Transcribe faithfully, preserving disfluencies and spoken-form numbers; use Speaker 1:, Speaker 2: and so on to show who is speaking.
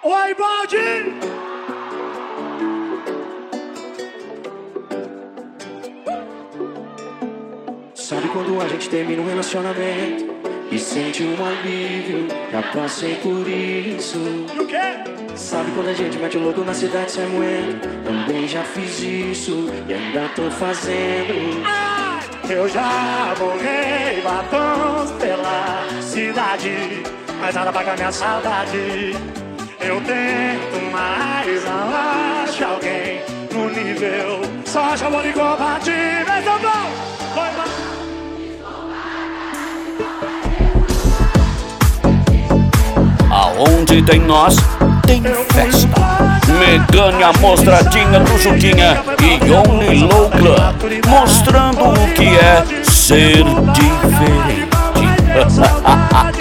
Speaker 1: Oi, Baldi! Sabe quando a gente termina um relacionamento e sente um alívio? Já passei por isso. E o quê? Sabe quando a gente mete o louco na cidade sem moendo? Também já fiz isso e ainda tô fazendo. Ah, eu já borrei batons pela cidade, mas nada paga minha saudade. Eu tento, mas não acho alguém no nível. Só acho amor incompatível. Então vamos! Foi mal!
Speaker 2: Aonde tem nós, tem festa. Megane, a mostradinha do Juquinha e Only Low Club, mostrando o que é ser diferente.